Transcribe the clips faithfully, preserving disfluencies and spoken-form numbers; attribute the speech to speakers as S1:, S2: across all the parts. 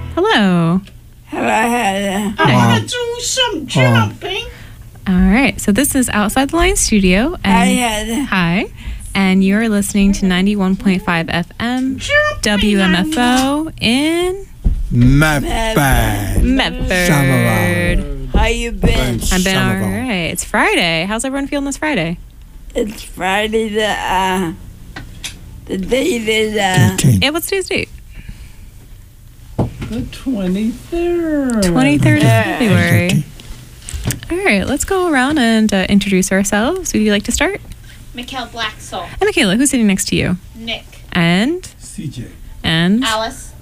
S1: Hello.
S2: Hello, hello.
S3: I want to do some jumping.
S1: All right. So this is Outside the Line Studio. And
S2: Hi,
S1: hi. And you're listening to ninety-one point five F M W M F O in
S4: Medford.
S1: Medford.
S2: how you been?
S1: I've been all
S4: Somerville.
S1: right. It's Friday. How's everyone feeling this Friday?
S2: It's Friday the, uh, the date is, uh,
S4: eighteen.
S1: Yeah, what's today's date?
S3: The twenty-third.
S1: twenty-third of
S2: Yeah.
S1: February. All right, let's go around and uh, introduce ourselves. Would you like to start?
S5: Mikhail Blacksoul.
S1: And Michaela, who's sitting next to you?
S5: Nick.
S1: And,
S4: C J.
S1: and,
S5: Alice.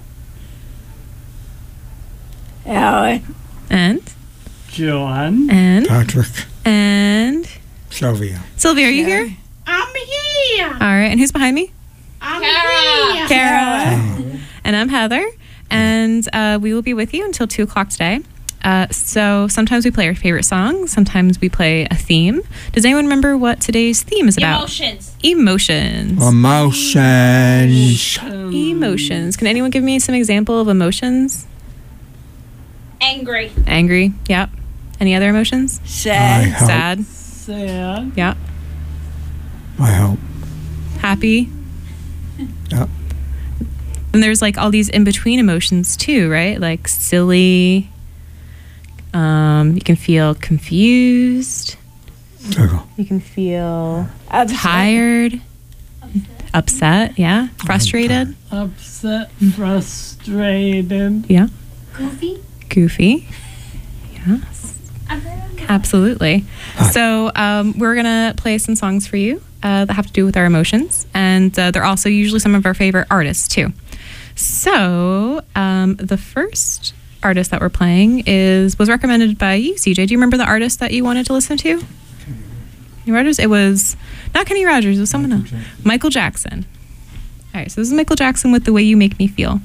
S2: Alan.
S1: and,
S3: John.
S1: and,
S4: Patrick.
S1: and,
S4: Sylvia.
S1: Sylvia, are you here?
S3: I'm here.
S1: All right, and who's behind me?
S3: I'm
S5: Kara.
S3: here.
S1: Kara. And I'm Heather. And uh, we will be with you until two o'clock today. Uh, so sometimes we play our favorite songs. Sometimes we play a theme. Does anyone remember what today's theme is about?
S5: Emotions.
S1: Emotions.
S4: Emotions.
S1: Emotions. Can anyone give me some example of emotions?
S5: Angry.
S1: Angry. Yep. Any other emotions?
S4: I
S2: Sad.
S4: hope.
S1: Sad.
S3: Sad.
S1: Yep.
S4: I hope.
S1: Happy.
S4: Yep.
S1: And there's like all these in between emotions too, right? Like silly. Um, you can feel confused.
S4: Tickle.
S1: You can feel
S2: Upset.
S1: tired, upset, yeah, frustrated,
S3: Upset. Frustrated.
S1: yeah,
S5: Goofy.
S1: goofy, yes, absolutely. So um, we're gonna play some songs for you uh, that have to do with our emotions, and uh, they're also usually some of our favorite artists too. So um, the first artist that we're playing is was recommended by you, C J. Do you remember the artist that you wanted to listen to? Kenny Rogers? It was not Kenny Rogers, it was someone else. Michael Jackson. All right, so this is Michael Jackson with The Way You Make Me Feel.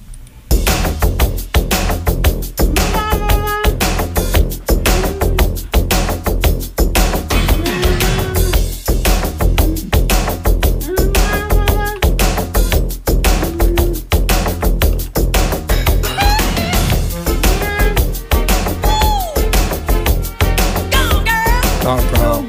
S4: Talk about.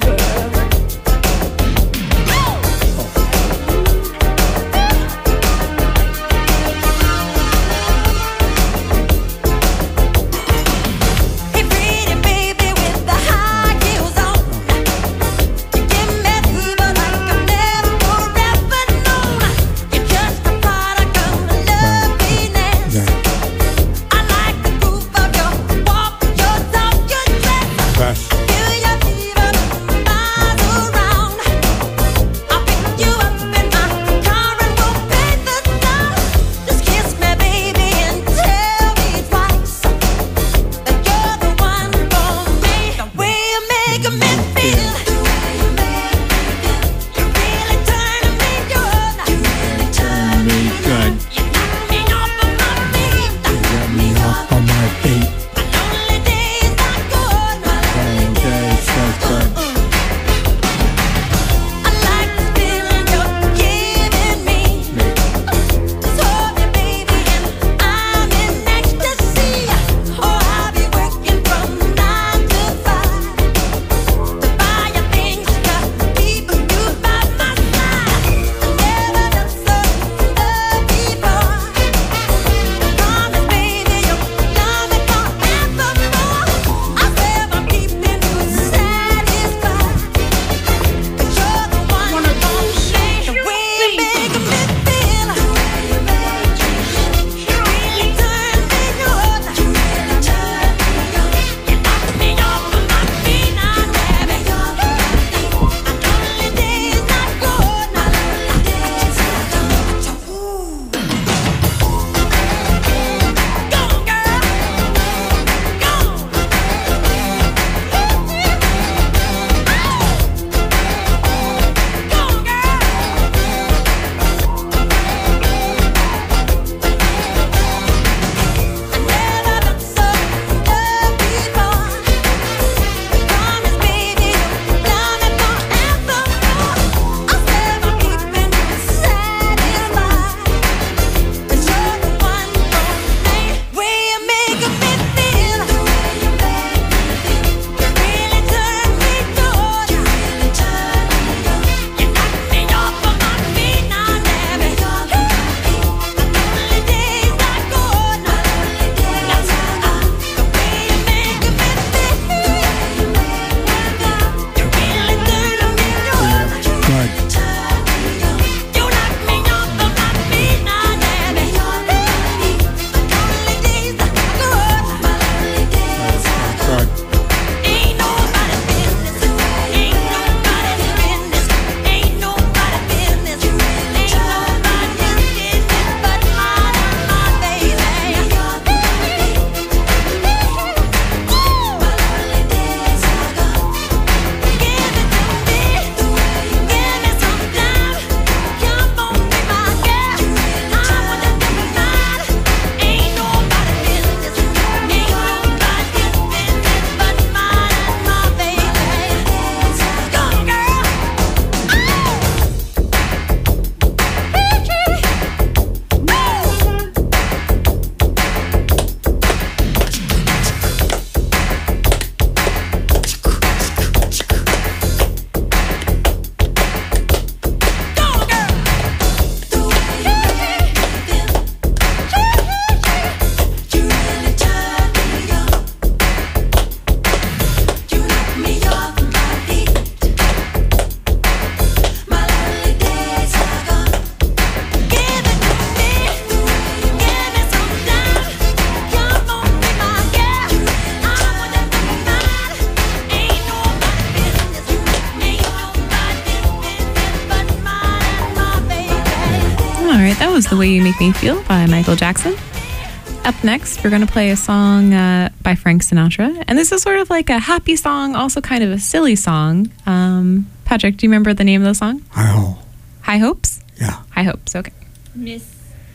S1: is The Way You Make Me Feel by Michael Jackson. Up next, we're going to play a song uh, by Frank Sinatra. And this is sort of like a happy song, also kind of a silly song. Um, Patrick, do you remember the name of the song?
S4: Hi ho.
S1: High Hopes?
S4: Yeah.
S1: High Hopes, okay.
S5: Miss.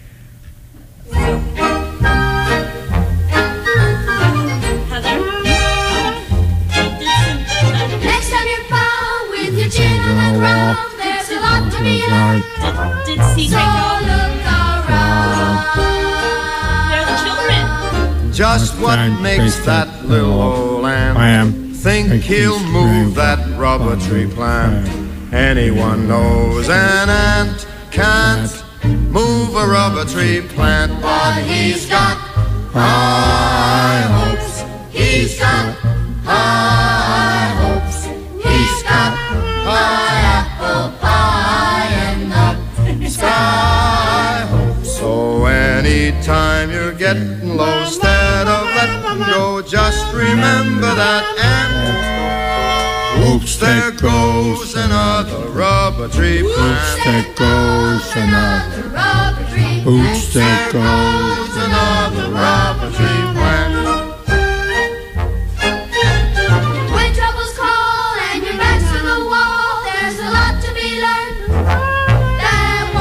S6: Next time you're found with your chin on the ground, there's a lot to be learned.
S5: Did, did C J
S6: So
S5: go?
S6: look around.
S5: They're the children.
S7: Just what makes that little old lamb
S4: I am.
S7: think he'll move that rubber tree plant? Anyone knows an ant can't move a rubber tree plant, but he's got high hopes. He's got high hopes. He's got high apple pie in the sky hopes. So anytime you're getting low, instead of letting go, just remember that ant. Oops, there goes another rubber tree plant.
S4: Oops, there goes another.
S6: Rubber tree
S4: Oops, there
S7: Goes another rubber tree plant.
S6: When troubles call and your back's to the wall, there's a lot to be learned. That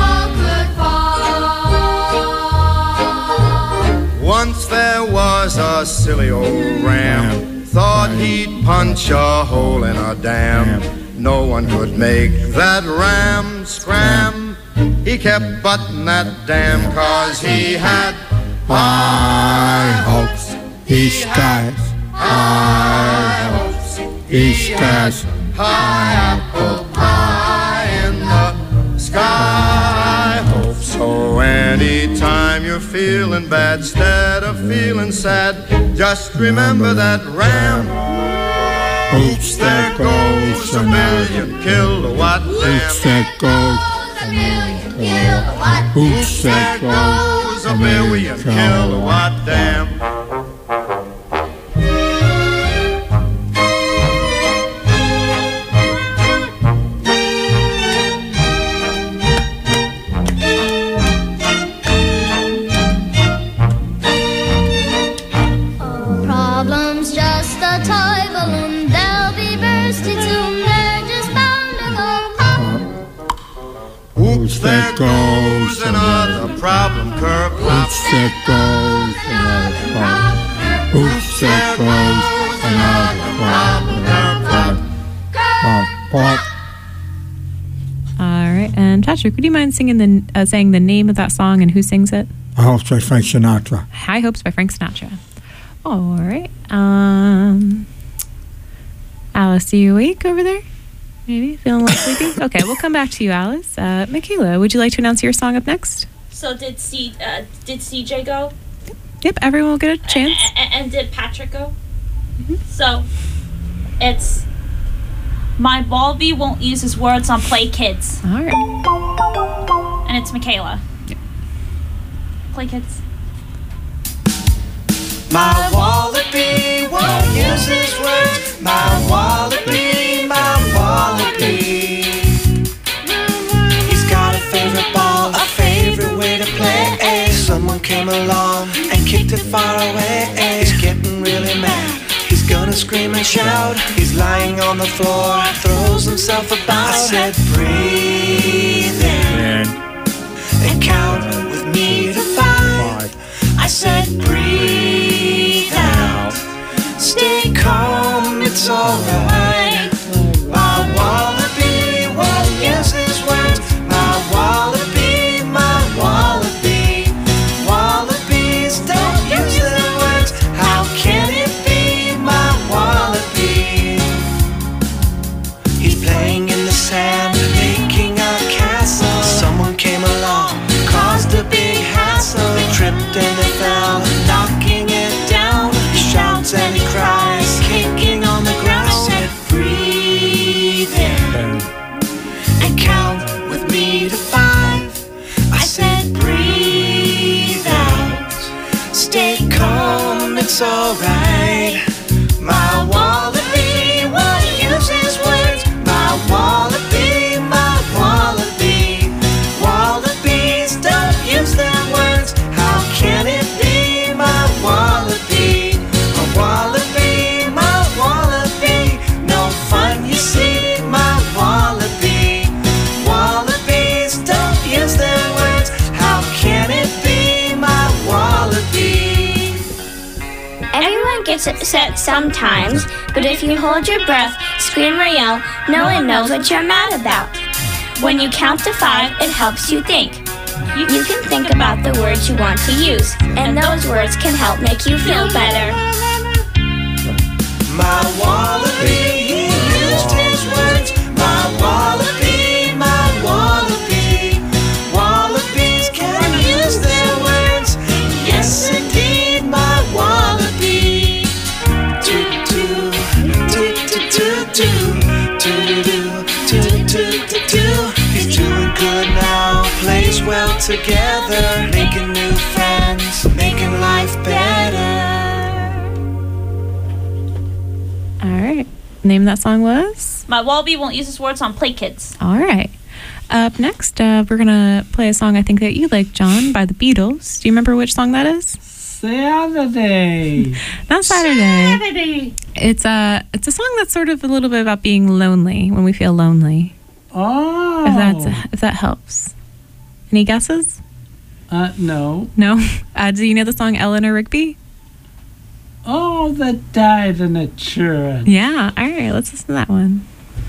S6: one could fall.
S7: Once there was a silly old ram, thought he'd punch a hole in a dam. No one could make that ram scram. He kept butting that dam cause he had
S4: high hopes. He's got high hopes. He's got
S7: high apple pie in the sky hopes. So anytime you're feeling bad, instead of feeling sad, just remember that ram. Oops, there goes a million kilowatt
S4: Oops,
S7: dam.
S4: there goes.
S6: A million kilowatt.
S4: Oops,
S7: There
S4: there goes.
S7: goes a million kilowatt dam.
S6: Problems just a toy balloon. They'll be bursting soon. They're just bound to go pop.
S7: Oops, there goes another problem curve.
S4: Oops, there goes another problem. Oops, there goes another problem. Pop, pop.
S1: All right. And Patrick, would you mind singing the, uh, saying the name of that song and who sings it?
S4: I hope so. Frank Sinatra.
S1: High Hopes by Frank Sinatra. All right. Um, Alice, are you awake over there? Maybe feeling a little sleepy? Okay, we'll come back to you, Alice. Uh, Michaela, would you like to announce your song up next?
S5: So did C uh, did C J go?
S1: Yep, everyone will get a chance.
S5: A- a- and did Patrick go? So it's my Balby won't use his words on Play Kids,
S1: All right.
S5: and it's Michaela. Play Kids.
S8: My wallaby won't use his words. My wallaby, my wallaby. He's got a favorite ball, a favorite way to play. Someone came along and kicked it far away. He's getting really mad. He's gonna scream and shout. He's lying on the floor, throws himself about. I said, breathe in and count with me to five. I said, breathe out. Stay calm, it's alright. My wallaby won't use his words. My wallaby, my wallaby. Wallabies don't use their words. How can it be my wallaby? He's playing in the sand, making a castle. Someone came along, caused a big hassle. They tripped and they fell, knocking it down. He shouts and he cries, kicking on the ground. I said, breathe in and count with me to five. I said, breathe out. Stay calm, it's alright. My wallaby won't use his words. My wallaby, my wallaby. Wallabies don't use
S9: gets upset sometimes, but if you hold your breath, scream or yell, no one knows what you're mad about. When you count to five, it helps you think. You can think about the words you want to use, and those words can help make you feel better.
S8: My wallaby, he used his words. My wallaby, my wallaby. Wallabies can use their words. Yes, indeed, my wallaby. Do do do do do do do do do do do. He's doing good now, plays well together, making new friends, making life better.
S1: All right. Name of that song was?
S5: My Wallaby Won't Use His Words on Play Kids.
S1: All right. Up next, uh, we're going to play a song I think that you like, John, by the Beatles. Do you remember which song that is?
S3: Saturday.
S1: Not Saturday.
S3: Saturday.
S1: It's a, it's a song that's sort of a little bit about being lonely, when we feel lonely.
S3: Oh.
S1: If, that's, if that helps. Any guesses?
S3: Uh, no.
S1: No? Uh, do you know the song Eleanor Rigby?
S3: Oh, that died in a church.
S1: Yeah. All right. Let's listen to that one.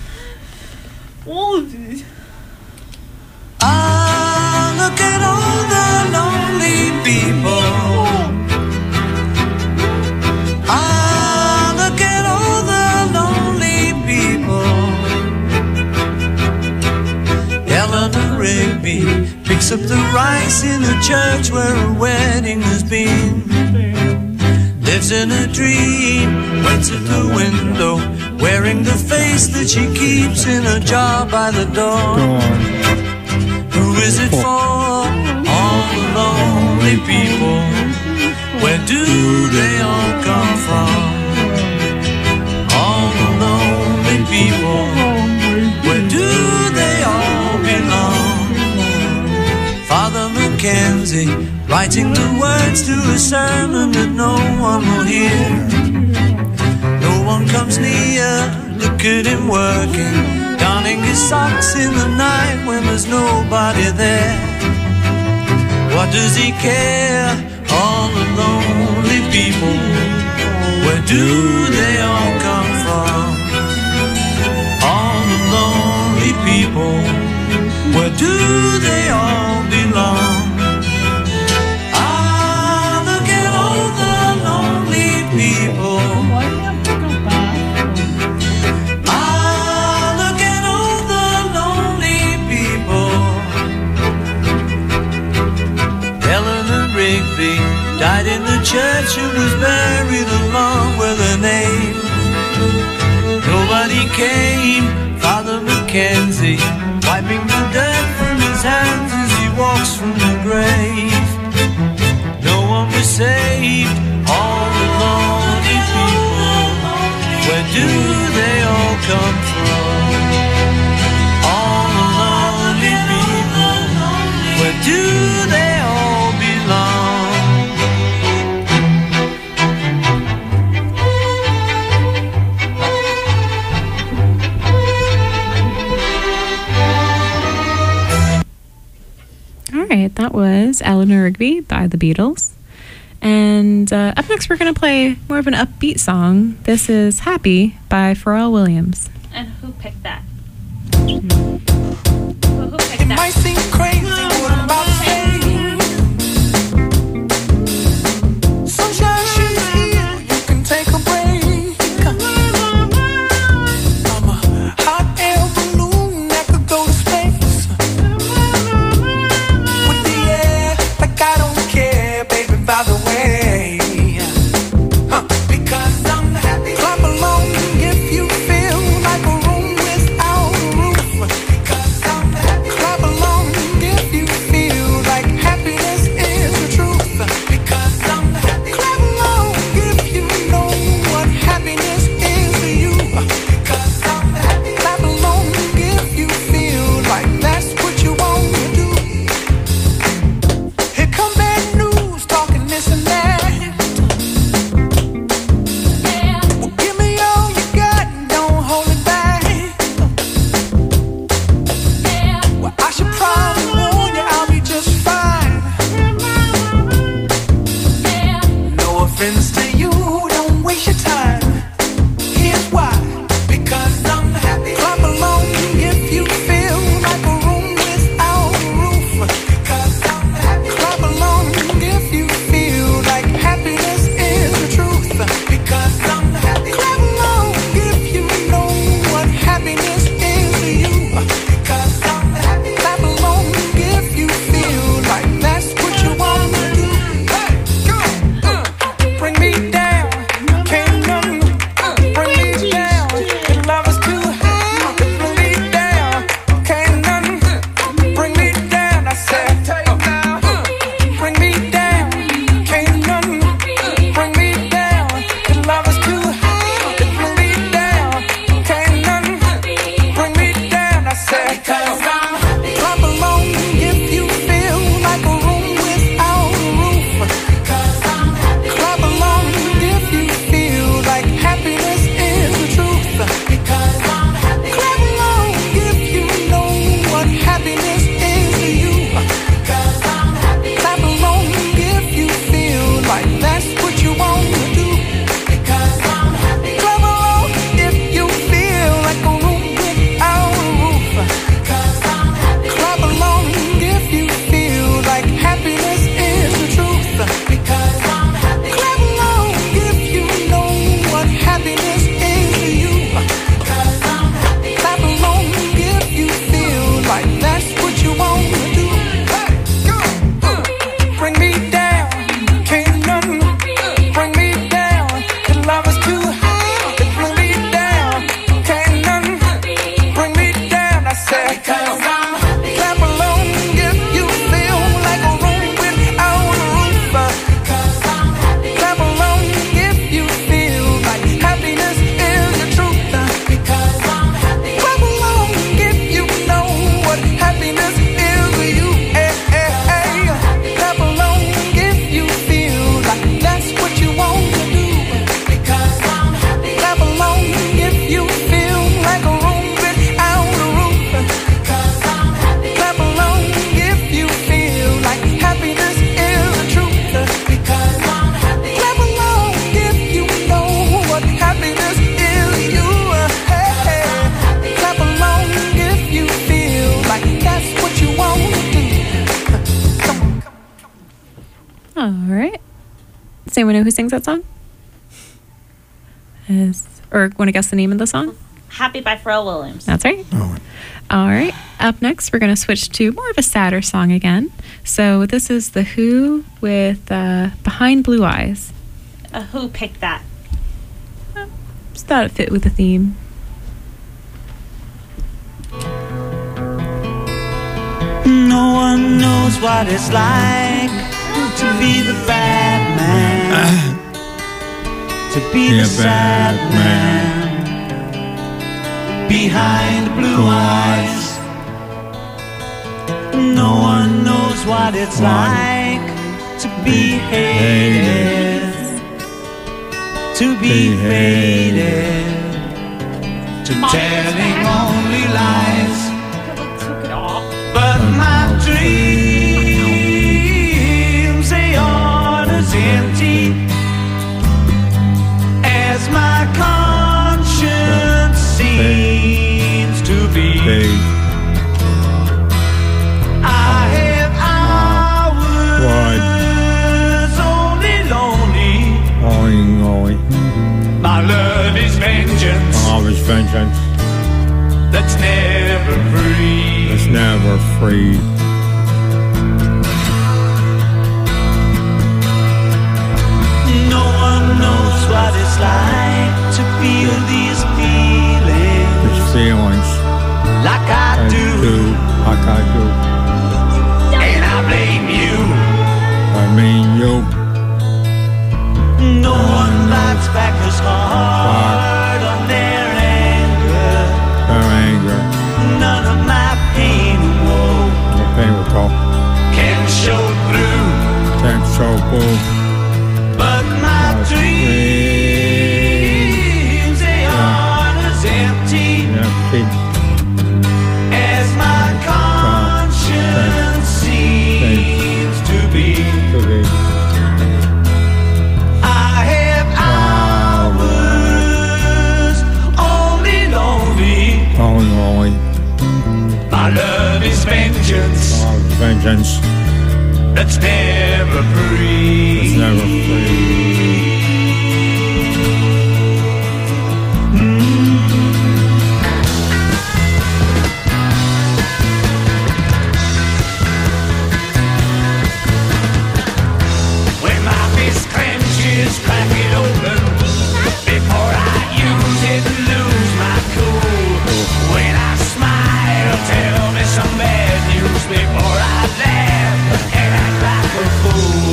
S8: Ah, look at all the lonely people. Ah, look at all the lonely people. Eleanor Rigby picks up the rice in the church where a wedding has been. Lives in a dream, waits at the window, wearing the face that she keeps in a jar by the door. Who is it for? All the lonely people. Where do they all come from? All the lonely people. Where do they all belong? Father Mackenzie, writing the words to a sermon that no one will hear. No one comes near, look at him working, darning his socks in the night when there's nobody there. What does he care? All the lonely people. Where do they all come from? All the lonely people. Where do they all belong? Ah, look at all the lonely people. Ah, look at all the lonely people. Eleanor Rigby died in the church and was buried along with her name. Nobody came. Father Mackenzie wiping the dirt from his hands as he walks from the grave. No one was saved. All the lonely people. Where do they all come from? All the lonely people. Where do they all belong?
S1: All right, that was Eleanor Rigby by the Beatles. And uh, up next, we're going to play more of an upbeat song. This is Happy by Pharrell Williams.
S5: And who picked that? Who, who picked
S8: It
S5: that?
S8: might seem crazy what I'm about to say. Sunshine, she's here. You can take a break. I'm a hot air balloon that could go to space. With the air, like I don't care, baby, by the way. Huh. Because I'm happy. Clap along if you feel like a room without a roof. Because I'm happy. Clap along if you feel like happiness is the truth. Because I'm happy. Clap along if you know what happiness is to you. Because I'm happy. Clap along if you feel like that's what you want to do. Here come bad news, talking this and that. Well, give me all you got and don't hold it back. Well, I should probably warn you, I'll be just fine. No offense to you, don't waste
S1: Does anyone know who sings that song? Is, or want to guess the name of the song?
S5: Happy by Pharrell Williams.
S1: That's right.
S4: Oh,
S1: All right. Up next, we're going to switch to more of a sadder song again. So this is The Who with uh, Behind Blue Eyes.
S5: Uh, who picked that?
S1: Just thought it fit with the theme.
S8: No one knows what it's like to be the bad man, to be
S4: Be
S8: the
S4: a
S8: sad
S4: bad
S8: man behind blue eyes. No one knows what it's like to be hated, to be hated, to telling only lies. But my dreams, they aren't as empty as my conscience seems to be.
S4: Hey,
S8: I have hours only lonely.
S4: going, going.
S8: My love is vengeance
S4: All is vengeance.
S8: that's never free.
S4: It's never free.
S8: No one knows what it's like to feel these feelings
S4: It's feelings.
S8: like I
S4: I
S8: do.
S4: do. Like I do.
S8: And I blame you.
S4: I mean you.
S8: No one bites back as hard on their anger.
S4: Their anger.
S8: None of my pain and woe
S4: The pain will go.
S8: can show through.
S4: Can't show boo.
S8: But my dreams, they aren't as empty
S4: Yeah, keep.
S8: as my conscience seems to be.
S4: To be.
S8: I have hours only lonely.
S4: Going, going.
S8: My love is vengeance
S4: All is vengeance.
S8: that's never free.
S4: It's never free.
S8: When my fist clenches, crack it open before I use it and lose my cool. When I smile, tell me some bad news before I laugh and act like a fool.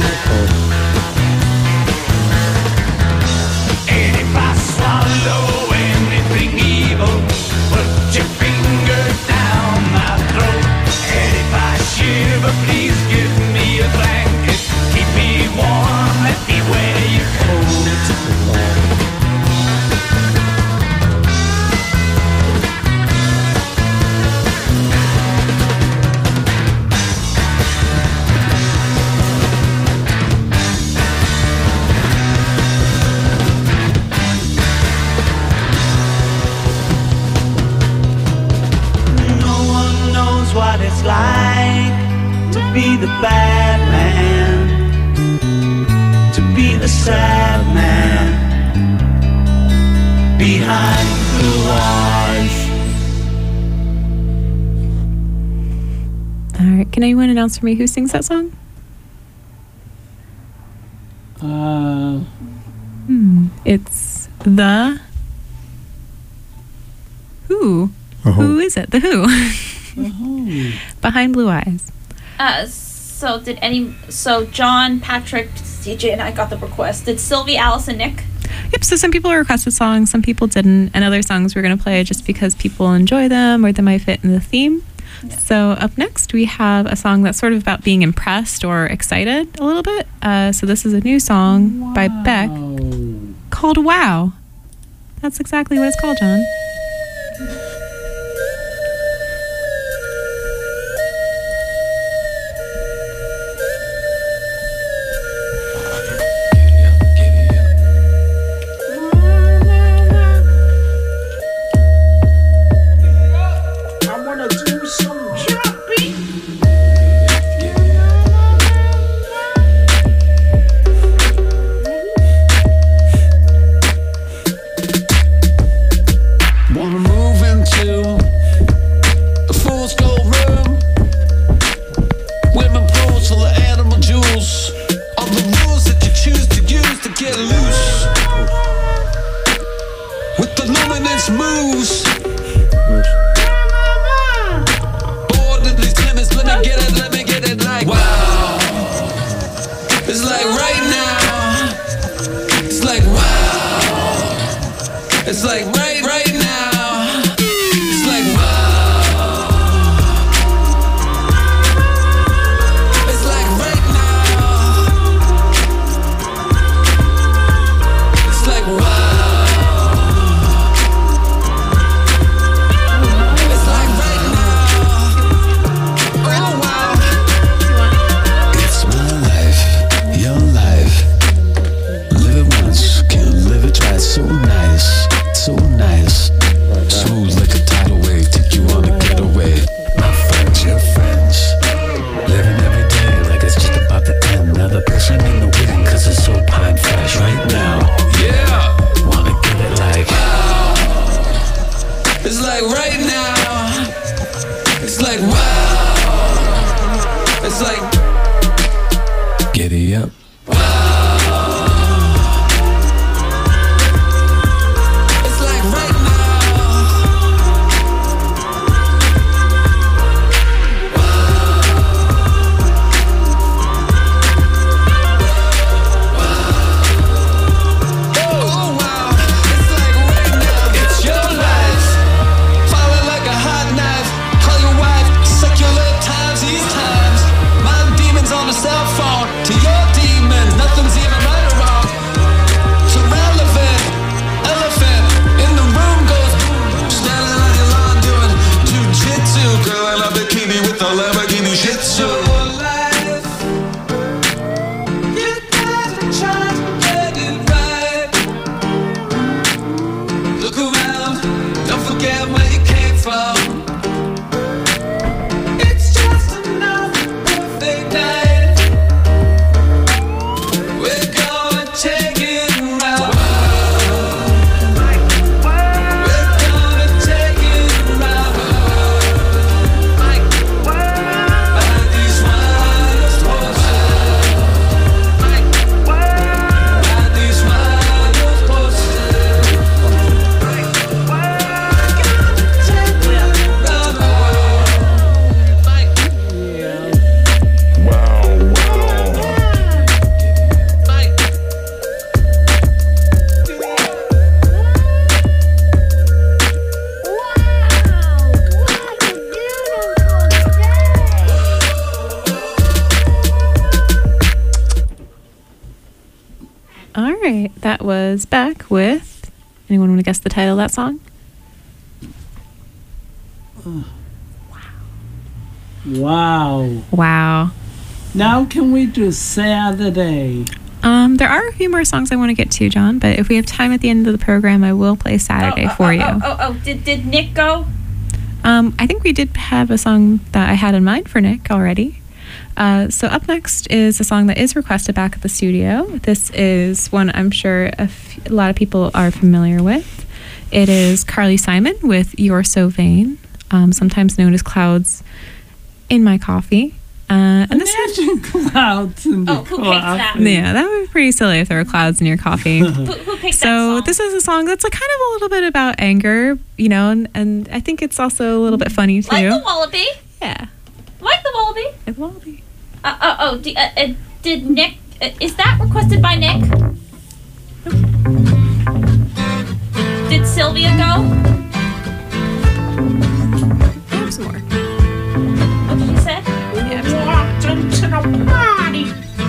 S8: And if I swallow anything evil, put your finger down my throat. And if I shiver, please give me a blanket. Keep me warm, let me wear your coat. No one knows what it's like to be the bad man, to be the sad man behind blue eyes.
S1: All right. Can anyone announce for me who sings that song?
S3: Uh,
S1: Hmm. It's The Who.
S4: Oh.
S1: Who is it? The Who.
S3: oh.
S1: Behind Blue Eyes.
S5: Uh, so did any? So John, Patrick, C J, and I got the request. Did Sylvie, Alice, and Nick?
S1: Yep, so some people requested songs, some people didn't, and other songs we're going to play just because people enjoy them or they might fit in the theme.
S5: Yeah.
S1: So up next, we have a song that's sort of about being impressed or excited a little bit. Uh, so this is a new song by Beck
S3: Wow.
S1: called Wow. That's exactly what it's called, John.
S3: I wanna do some jumping.
S10: It's like right, right now. It's like wow. It's like right now. It's like wow. It's like right now. Oh wow. It's my life, your life. Live it once, can't live it twice. So nice, so nice. Smooth like a tidal wave, take you on a getaway. My friends, your friends. Living every day like it's just about to end. Now the person in the wind, cause it's so pine fresh right now. Yeah, wanna get it like wow. It's like right now. It's like wow. It's like giddy up.
S1: That was Beck with, anyone want to guess the title of that song?
S3: Wow.
S1: Wow.
S3: Now can we do Saturday?
S1: Um, there are a few more songs I want to get to, John, but if we have time at the end of the program, I will play Saturday
S5: oh, oh,
S1: for
S5: oh,
S1: you.
S5: Oh, oh, oh, did, did Nick go?
S1: Um, I think we did have a song that I had in mind for Nick already. Uh, so up next is a song that is requested back at the studio. This is one I'm sure a, f- a lot of people are familiar with. It is Carly Simon with You're So Vain, um, sometimes known as Clouds in My Coffee. Uh, and this
S3: Imagine clouds in the
S5: Oh, who picked that?
S3: coffee.
S1: Yeah, that would be pretty silly if there were clouds in your coffee.
S5: Who, who picked that
S1: So
S5: song?
S1: this is a song that's like kind of a little bit about anger, you know, and, and I think it's also a little bit funny too.
S5: Like the Wallaby?
S1: Yeah.
S5: Like the Wallaby?
S1: Like the Wallaby.
S5: Uh, oh, oh, d- uh, uh, did Nick, uh, is that requested by Nick? Did Sylvia go?
S1: There's some more.
S5: What did you say?
S8: Walked into the party.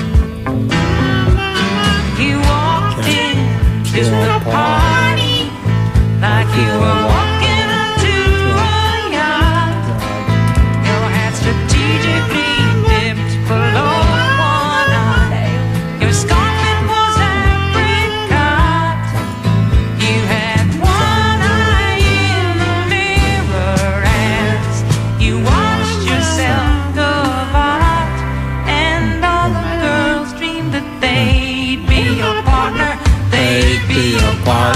S8: You walked into the party like you were walking into a yacht. Your hat strategically dipped below one eye. Your scarlet was apricot. You had one eye in the mirror as you watched yourself go apart. And all the girls dreamed that they'd be your partner. They'd be your partner.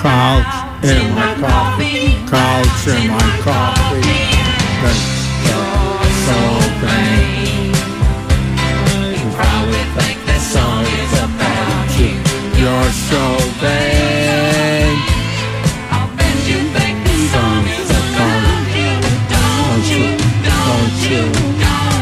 S4: Clouds in my coffee, clouds in my coffee. Then you're so vain. You probably think the song is about you. You're so vain. I'll bet you think the song is about you. Don't you, don't you, don't you.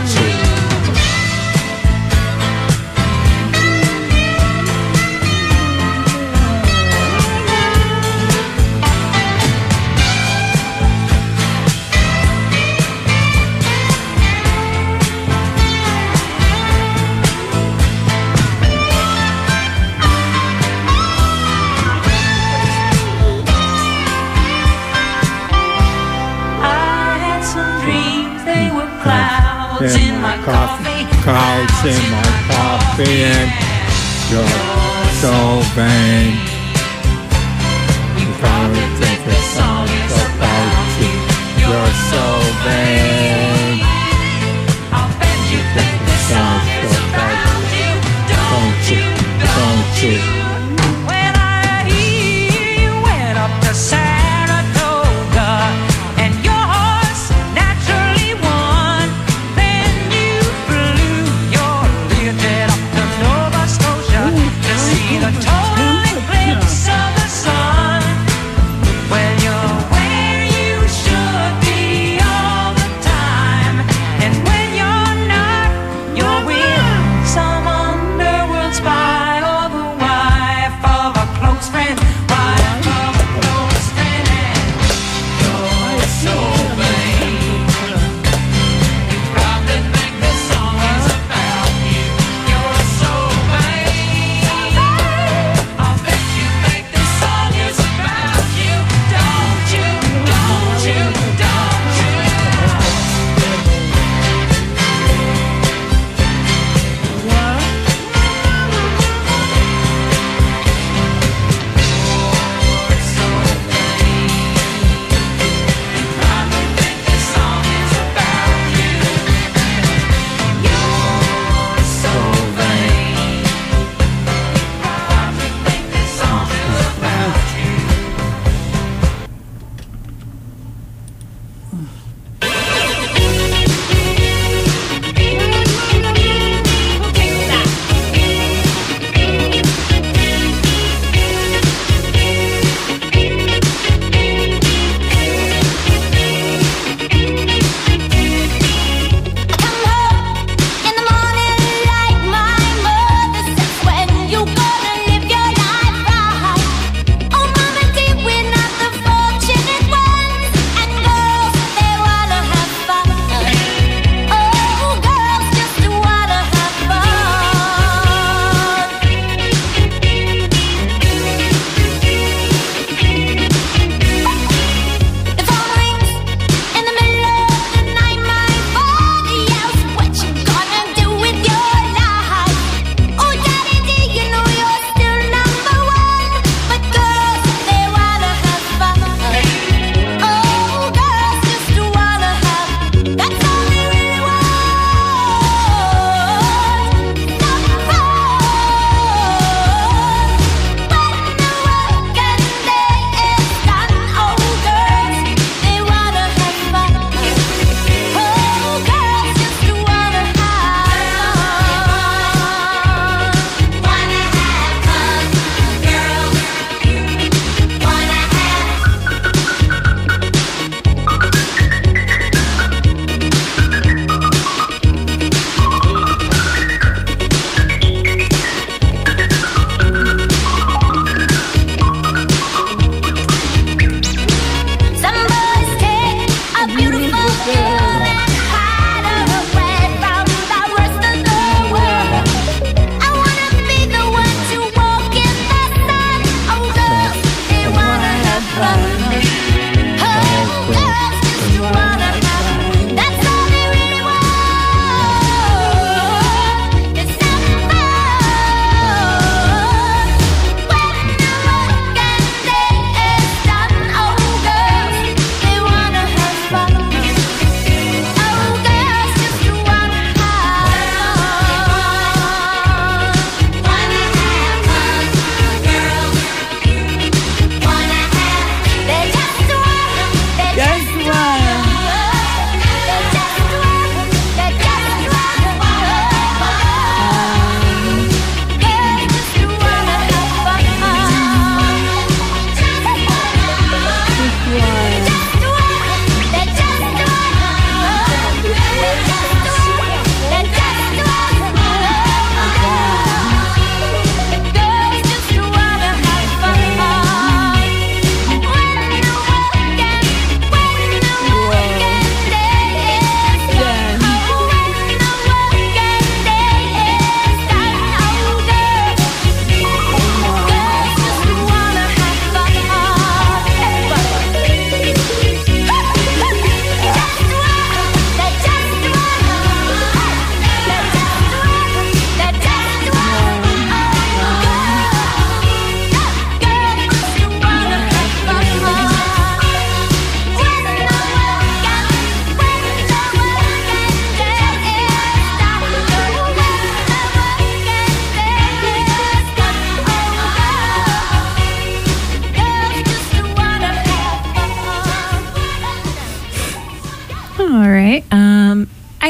S5: Clouds in my coffee,
S4: clouds in my coffee, and you're so vain. You probably think the song is about you. You're so vain.
S5: I'll bet you think the song is about you. Don't you, don't you. When I hear you went up to Saratoga and your horse naturally won, then you flew your Learjet up to Nova Scotia to see the total eclipse of the sun. Well, you're where you should be all the time, and when you're not, you're with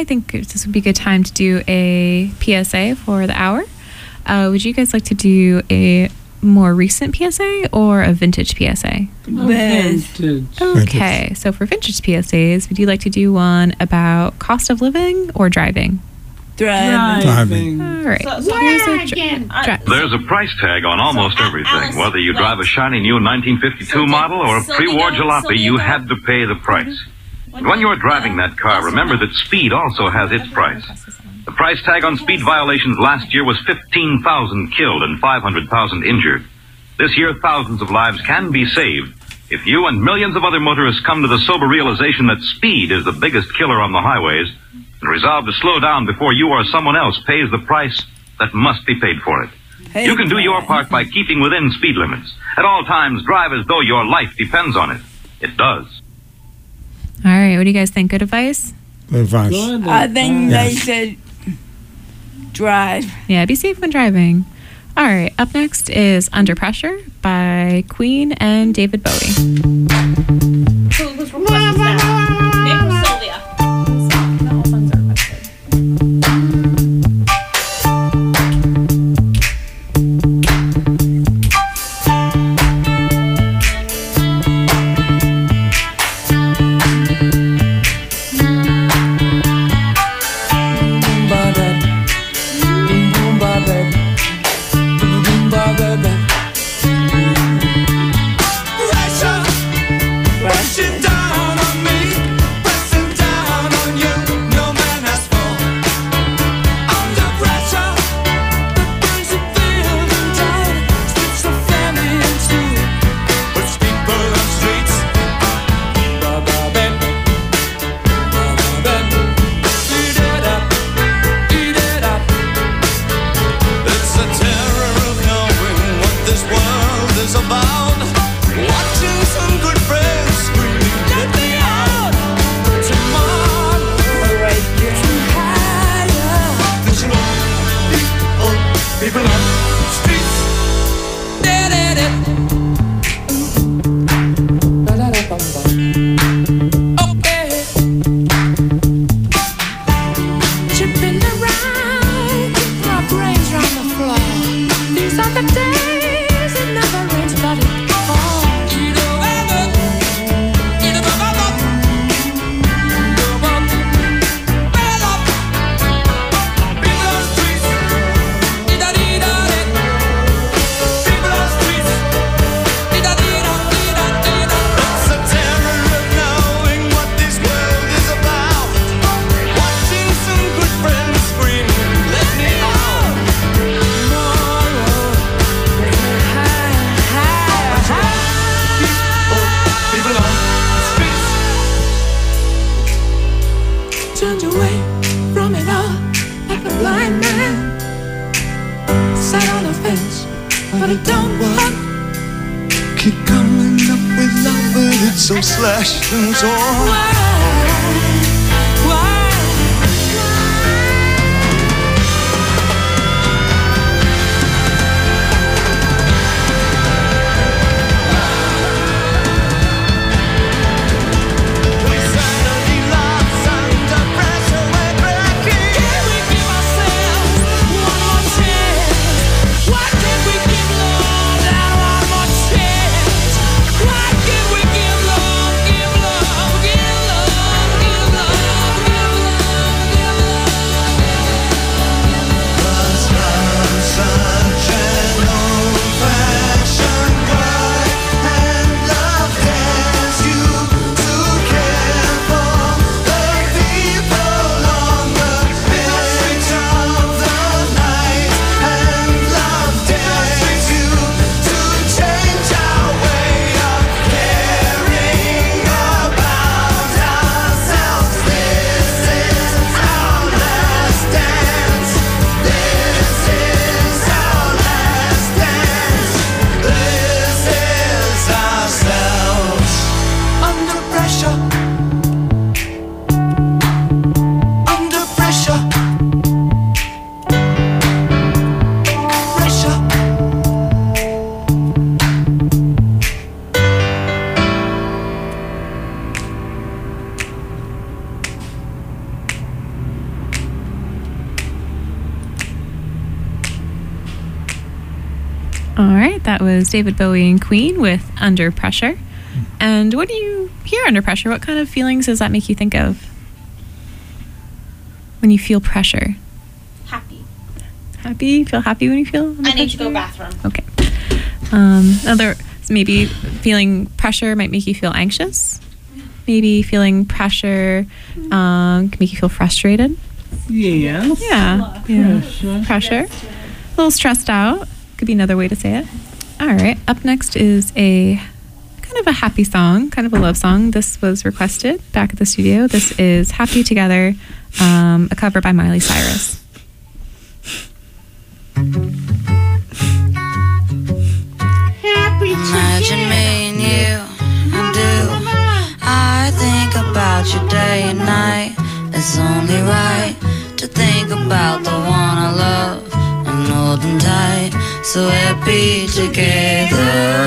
S1: I think this would be a good time to do a P S A for the hour. Uh, would you guys like to do a more recent P S A or a vintage P S A?
S3: Vintage.
S1: Okay, so for vintage P S As, would you like to do one about cost of living or driving?
S3: Driving.
S1: All right.
S11: So- so
S1: Here's a
S11: where
S1: dri-
S11: again?
S1: dri-
S12: There's a price tag on almost everything. Whether you drive a shiny new nineteen fifty-two model or a pre-war jalopy, you had to pay the price. And when you're driving that car, remember that speed also has its price. The price tag on speed violations last year was fifteen thousand killed and five hundred thousand injured. This year, thousands of lives can be saved if you and millions of other motorists come to the sober realization that speed is the biggest killer on the highways and resolve to slow down before you or someone else pays the price that must be paid for it. You can do your part by keeping within speed limits. At all times, drive as though your life depends on it. It does.
S1: All right, what do you guys think? Good advice?
S4: Good advice.
S3: Good
S2: I think
S4: Yes.
S2: they should drive.
S1: Yeah, be safe when driving. All right, up next is Under Pressure by Queen and David Bowie.
S11: Who, who's requested that? Nick or Sylvia?
S8: Turned away from it all like a blind man. Sat on a fence, but I don't want.
S10: Keep coming up with love, but it's so slashed and torn.
S8: Why can't we give love, give love, give love?
S1: All right, that was David Bowie and Queen with Under Pressure. And what do you hear under pressure? What kind of feelings does that make you think of when you feel pressure?
S11: Happy.
S1: Happy? You feel happy when you feel under
S11: I need to
S1: pressure?
S11: go bathroom.
S1: Okay. Um, other maybe feeling pressure might make you feel anxious. Maybe feeling pressure um, can make you feel frustrated.
S3: Yes.
S1: Yeah. yeah.
S3: Pressure.
S1: Pressure. A little stressed out. Could be another way to say it. All right. Up next is a kind of a happy song, kind of a love song. This was requested back at the studio. This is Happy Together, um, a cover by Miley Cyrus.
S13: Imagine me and you, I do. I think about you day and night. It's only right to think about the one I love and hold them tight. So happy together.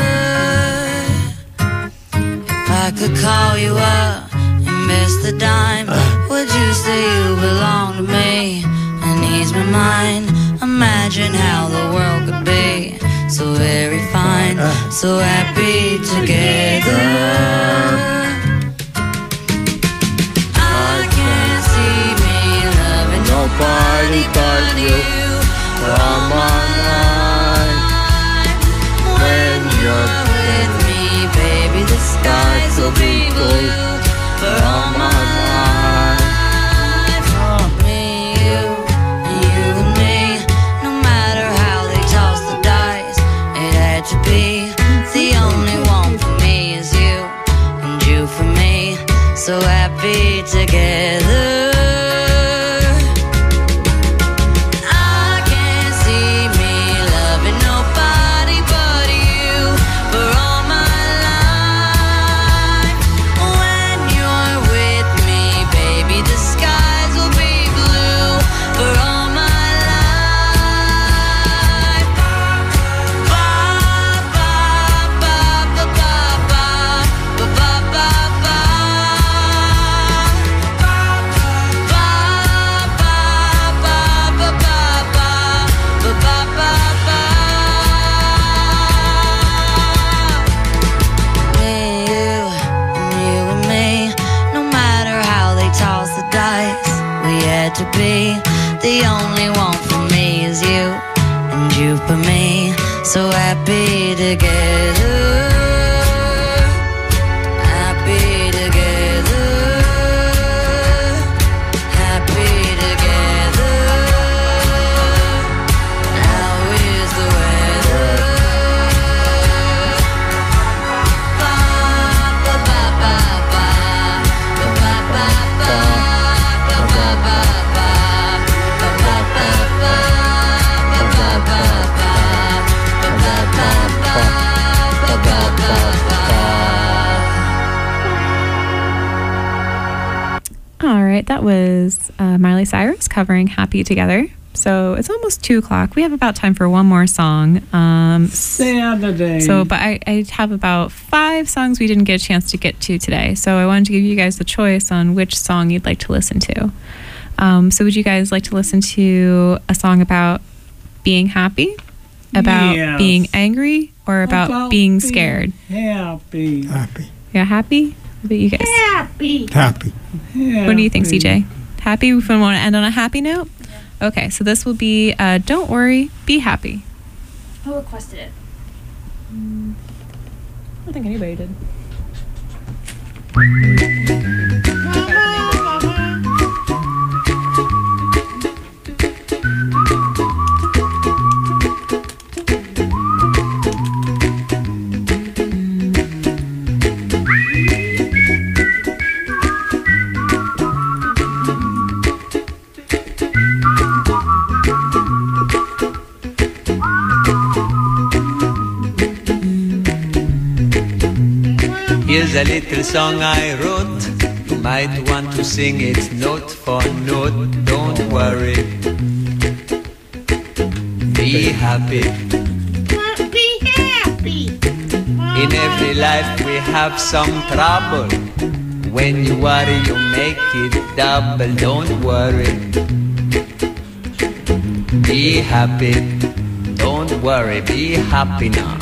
S13: If I could call you up and miss the dime, would you say you belong to me and ease my mind? Imagine how the world could be so very fine, so happy together. I can't see me loving nobody but you all my life. When you're with me, baby, the skies will be blue for all my life. Me, you, and you and me, no matter how they toss the dice, it had to be. The only one for me is you, and you for me, so happy together. I can't see me loving nobody but you for all my life. When you're with me, baby, the skies will be blue for all my life. Ba ba ba ba ba ba ba ba ba ba. Me, you, and you and me, no matter how they toss the dice, we had to be. The only one for me is you, and you for me, so happy together. Happy together. Happy together. How is the weather? Ba ba ba ba ba ba ba ba ba ba ba ba ba ba ba ba ba ba.
S1: All right, that was uh, Miley Cyrus covering Happy Together. So it's almost two o'clock. We have about time for one more song. Um,
S3: Saturday.
S1: So, but I, I have about five songs we didn't get a chance to get to today. So I wanted to give you guys the choice on which song you'd like to listen to. Um, so would you guys like to listen to a song about being happy, about
S3: Yes.
S1: being angry, or about,
S3: About
S1: being
S3: being
S1: scared?
S3: Happy.
S4: Happy.
S1: Yeah, happy? What about you guys?
S11: Happy.
S4: Happy.
S1: What do you think,
S3: Happy.
S1: C J? Happy? We want to end on a happy note? Okay, so this will be uh, Don't Worry, Be Happy.
S11: Who requested it?
S1: I don't think anybody did.
S14: Here's a little song I wrote. You might want to sing it note for note. Don't worry. Be happy.
S11: Be happy.
S14: In every life we have some trouble. When you worry, you make it double. Don't worry. Be happy. Don't worry, be happy now.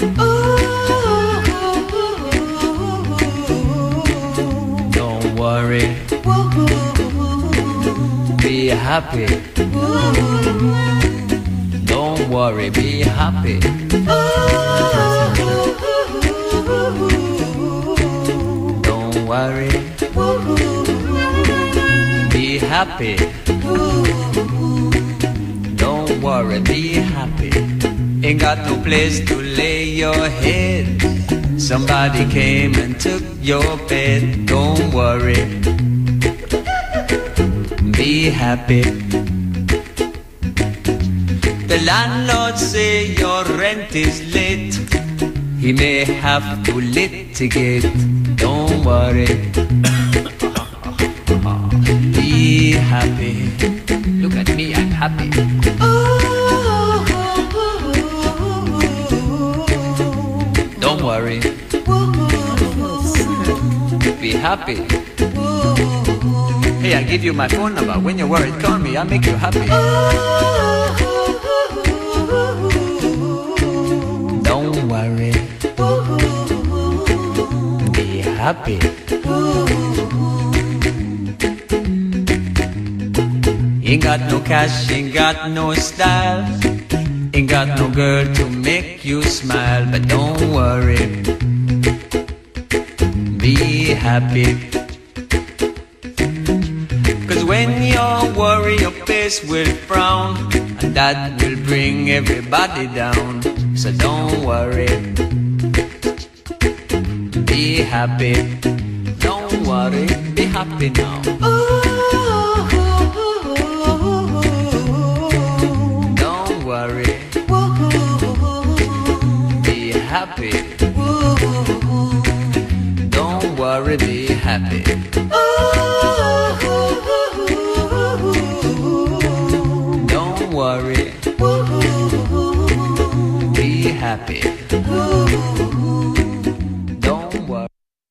S14: Don't worry, be happy. Don't worry, be happy. Don't worry, be happy. Don't worry, be happy. Ain't got no place to lay your head. Somebody came and took your bed. Don't worry, be happy. The landlord say your rent is late. He may have to litigate. Don't worry, be happy. Look at me, I'm happy. Don't worry, be happy. Hey, I give you my phone number. When you're worried, call me, I'll make you happy. Don't worry, be happy. Ain't got no cash, ain't got no style, ain't got no girl to make you smile. But don't worry, be happy. Cause when you worry, your face will frown, and that will bring everybody down. So don't worry, be happy. Don't worry, be happy now. Don't worry, be happy. Don't worry, be happy. Don't worry, be happy. Don't worry.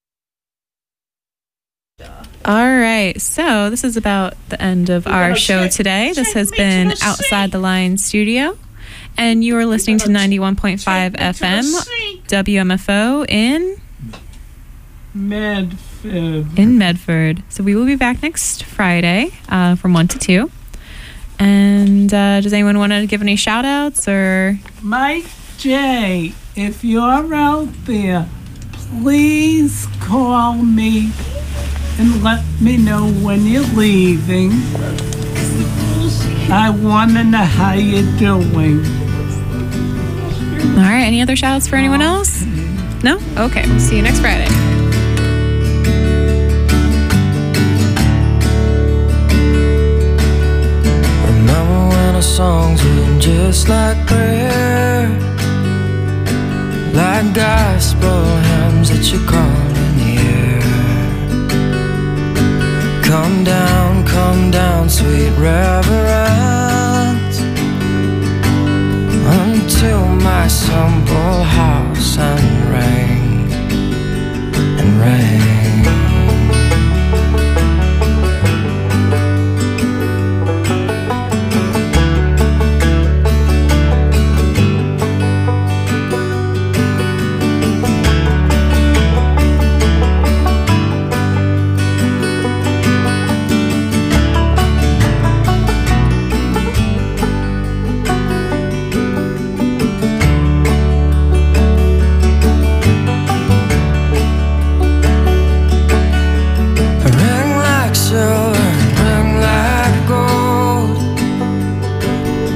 S1: All right, so this is about the end of our show today. This has been Outside the Lines Studio, and you are listening to ninety-one point five F M W M F O in
S3: Medford.
S1: in Medford. So we will be back next Friday uh, from one to two. And uh, does anyone want to give any shout outs or?
S3: Mike J, if you're out there, please call me and let me know when you're leaving. I want to know how you're doing.
S1: All right, any other shout outs for anyone else? No? Okay, we'll see you next Friday.
S15: Remember when our songs were just like prayer, like gospel hymns that you call in the air. Come down, come down, sweet reverence, until my simple house and rain and rain.